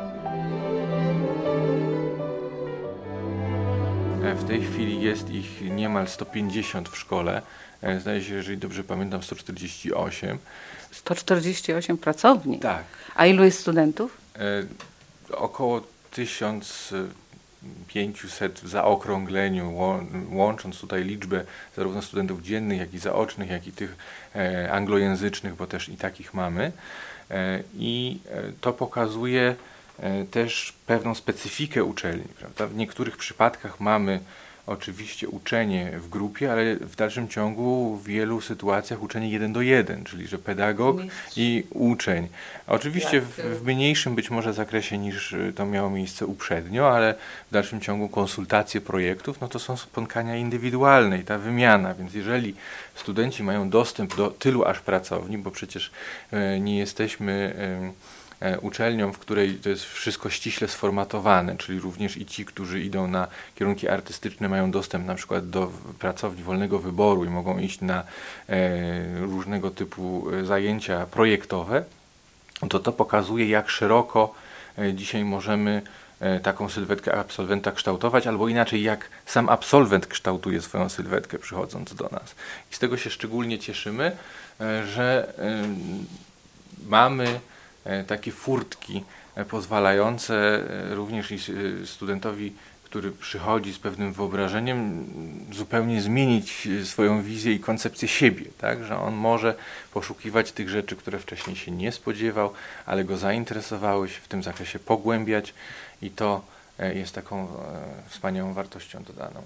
W tej chwili jest ich niemal sto pięćdziesiąt w szkole. Zdaje się, jeżeli dobrze pamiętam, sto czterdzieści osiem. sto czterdzieści osiem pracowni? Tak. A ilu jest studentów? E, około tysiąc pięćset w zaokrągleniu, łącząc tutaj liczbę zarówno studentów dziennych, jak i zaocznych, jak i tych e, anglojęzycznych, bo też i takich mamy. E, I to pokazuje e, też pewną specyfikę uczelni, prawda? W niektórych przypadkach mamy oczywiście uczenie w grupie, ale w dalszym ciągu w wielu sytuacjach uczenie jeden do jeden, czyli że pedagog i uczeń. Oczywiście w, w mniejszym być może zakresie niż to miało miejsce uprzednio, ale w dalszym ciągu konsultacje projektów, no to są spotkania indywidualne i ta wymiana, więc jeżeli studenci mają dostęp do tylu aż pracowni, bo przecież e, nie jesteśmy e, uczelnią, w której to jest wszystko ściśle sformatowane, czyli również i ci, którzy idą na kierunki artystyczne, mają dostęp na przykład do pracowni wolnego wyboru i mogą iść na e, różnego typu zajęcia projektowe, to to pokazuje, jak szeroko e, dzisiaj możemy e, taką sylwetkę absolwenta kształtować, albo inaczej, jak sam absolwent kształtuje swoją sylwetkę, przychodząc do nas. I z tego się szczególnie cieszymy, e, że e, mamy takie furtki pozwalające również i studentowi, który przychodzi z pewnym wyobrażeniem, zupełnie zmienić swoją wizję i koncepcję siebie, tak? Że on może poszukiwać tych rzeczy, które wcześniej się nie spodziewał, ale go zainteresowały, się w tym zakresie pogłębiać i to jest taką wspaniałą wartością dodaną.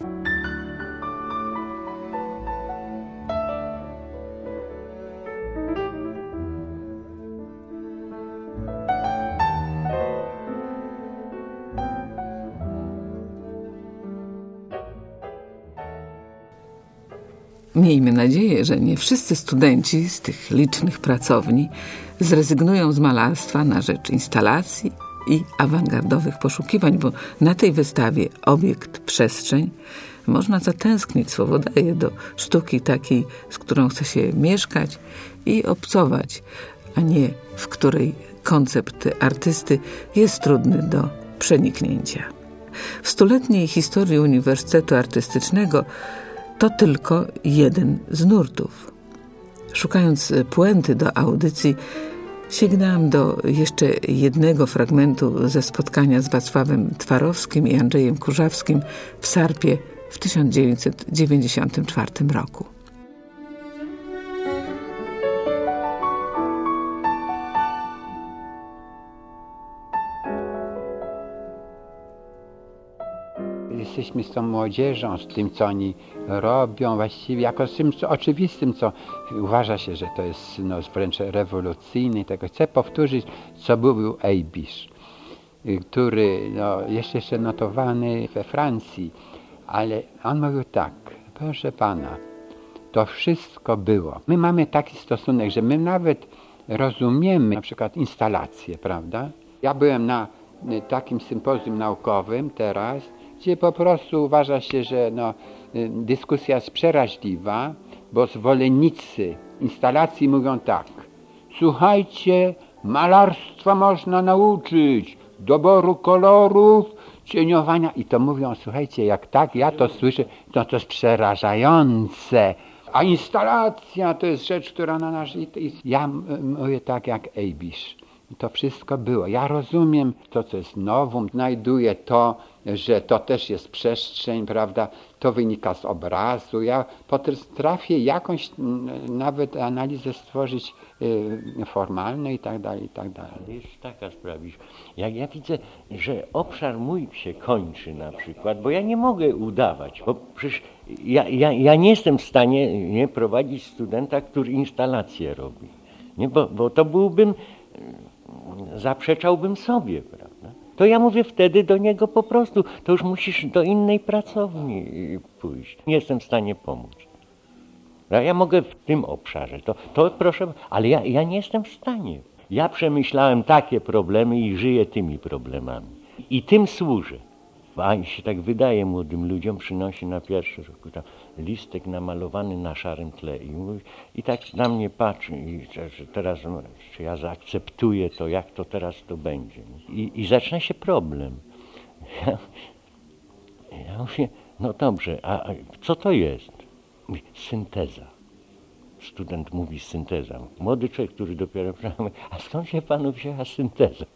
Miejmy nadzieję, że nie wszyscy studenci z tych licznych pracowni zrezygnują z malarstwa na rzecz instalacji i awangardowych poszukiwań, bo na tej wystawie Obiekt Przestrzeń można zatęsknić, słowo daje, do sztuki takiej, z którą chce się mieszkać i obcować, a nie w której koncept artysty jest trudny do przeniknięcia. W stuletniej historii Uniwersytetu Artystycznego to tylko jeden z nurtów. Szukając puenty do audycji, sięgnęłam do jeszcze jednego fragmentu ze spotkania z Wacławem Twarowskim i Andrzejem Kurzawskim w Sarpie w tysiąc dziewięćset dziewięćdziesiątym czwartym roku. Jesteśmy z tą młodzieżą, z tym, co oni robią, właściwie jako z tym co oczywistym, co uważa się, że to jest no, wręcz rewolucyjny. Tego chcę powtórzyć, co mówił Eybisch, który no, jest jeszcze notowany we Francji, Ale on mówił tak, proszę pana, to wszystko było. My mamy taki stosunek, że my nawet rozumiemy na przykład instalacje, prawda? Ja byłem na takim sympozjum naukowym teraz, gdzie po prostu uważa się, że no, dyskusja jest przeraźliwa, bo zwolennicy instalacji mówią tak, słuchajcie, malarstwa można nauczyć, doboru kolorów, cieniowania i to mówią, słuchajcie, jak tak ja to słyszę, to to jest przerażające. A instalacja to jest rzecz, która na nas... Ja mówię tak jak Ejbisz. To wszystko było. Ja rozumiem to, co jest nowum. Znajduję to, że to też jest przestrzeń, prawda? To wynika z obrazu. Ja potrafię jakąś nawet analizę stworzyć yy, formalną i tak dalej, i tak dalej. Jest taka sprawa. Jak ja widzę, że obszar mój się kończy na przykład, bo ja nie mogę udawać, bo przecież ja, ja, ja nie jestem w stanie nie prowadzić studenta, który instalację robi. Nie, bo, bo to byłbym, zaprzeczałbym sobie, prawda? To ja mówię wtedy do niego po prostu, to już musisz do innej pracowni pójść. Nie jestem w stanie pomóc. Ja mogę w tym obszarze, to, to proszę, ale ja, ja nie jestem w stanie. Ja przemyślałem takie problemy i żyję tymi problemami. I tym służę. A się tak wydaje młodym ludziom, przynosi na pierwszy roku tam listek namalowany na szarym tle i mówi, i tak na mnie patrzy, i, że teraz, czy ja zaakceptuję to, jak to teraz to będzie. I, i zaczyna się problem. Ja, ja mówię, no dobrze, a, a co to jest? Mówi, synteza. Student mówi synteza. Młody człowiek, który dopiero mówi, a skąd się panu wzięła synteza?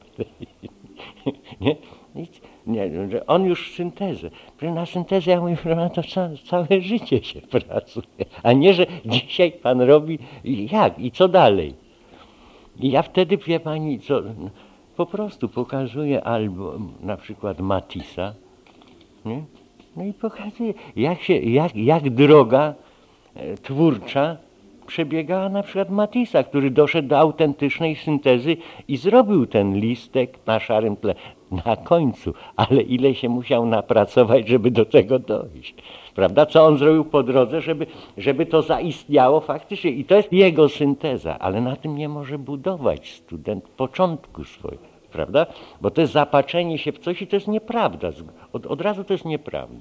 Nie? Nie, że on już syntezę. Na syntezę ja mówię, że to całe, całe życie się pracuje. A nie, że dzisiaj pan robi jak i co dalej. I ja wtedy, wie pani, co, po prostu pokazuję album, na przykład Matissa, nie? No i pokazuję, jak, się, jak, jak droga e, twórcza przebiegała na przykład Matissa, który doszedł do autentycznej syntezy i zrobił ten listek na szarym tle. Na końcu, ale ile się musiał napracować, żeby do tego dojść. Prawda? Co on zrobił po drodze, żeby, żeby to zaistniało faktycznie. I to jest jego synteza, ale na tym nie może budować student początku swojego. Prawda? Bo to jest zapatrzenie się w coś i to jest nieprawda. Od, od razu to jest nieprawda.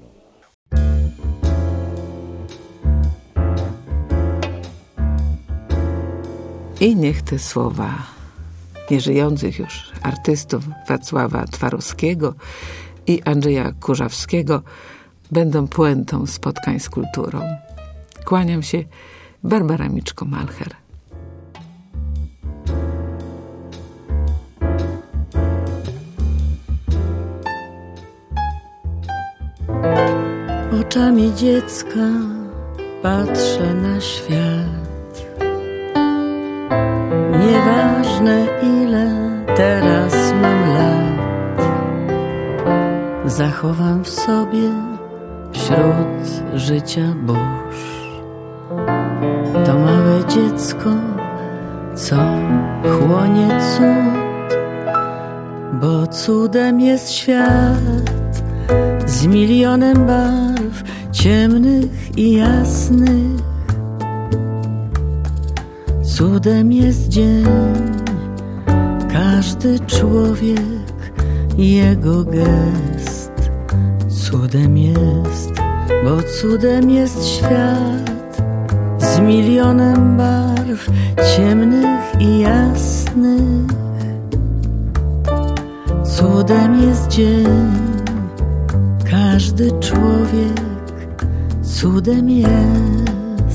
I niech te słowa nieżyjących już artystów Wacława Twarowskiego i Andrzeja Kurzawskiego będą puentą spotkań z kulturą. Kłaniam się, Barbara Miczko-Malcher. Oczami dziecka patrzę na świat. Nieważne ile teraz mam lat, zachowam w sobie wśród życia burz to małe dziecko, co chłonie cud, bo cudem jest świat z milionem barw ciemnych i jasnych. Cudem jest dzień, każdy człowiek, jego gest. Cudem jest, bo cudem jest świat z milionem barw ciemnych i jasnych. Cudem jest dzień, każdy człowiek, cudem jest.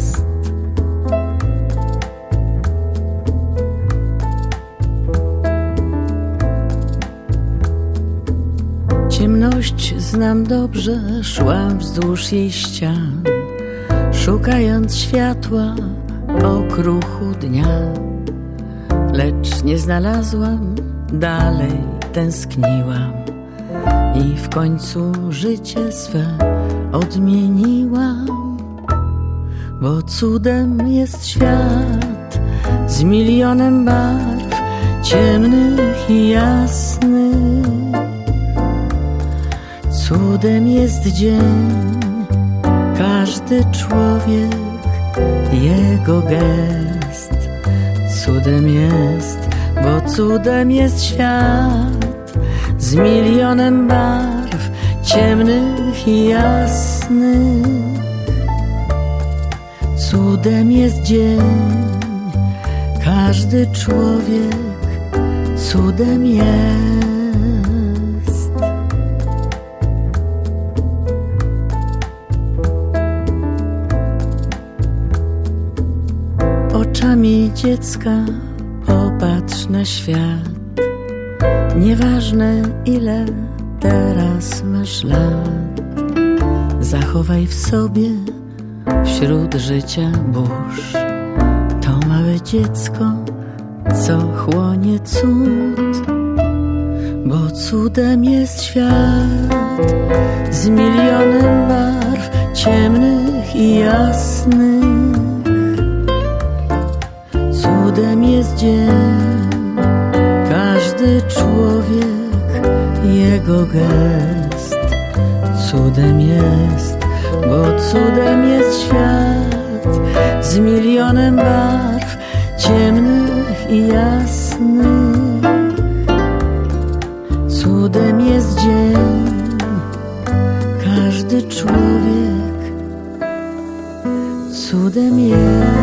Ciemność znam dobrze, szłam wzdłuż jej ścian, szukając światła okruchu dnia. Lecz nie znalazłam, dalej tęskniłam i w końcu życie swe odmieniłam. Bo cudem jest świat z milionem barw ciemnych i jasnych. Cudem jest dzień, każdy człowiek, jego gest. Cudem jest, bo cudem jest świat z milionem barw ciemnych i jasnych. Cudem jest dzień, każdy człowiek, cudem jest. Oczami dziecka popatrz na świat. Nieważne ile teraz masz lat, zachowaj w sobie wśród życia burz to małe dziecko, co chłonie cud. Bo cudem jest świat z milionem barw ciemnych i jasnych. Cudem jest dzień, każdy człowiek, jego gest. Cudem jest, bo cudem jest świat z milionem barw ciemnych i jasnych. Cudem jest dzień, każdy człowiek, cudem jest.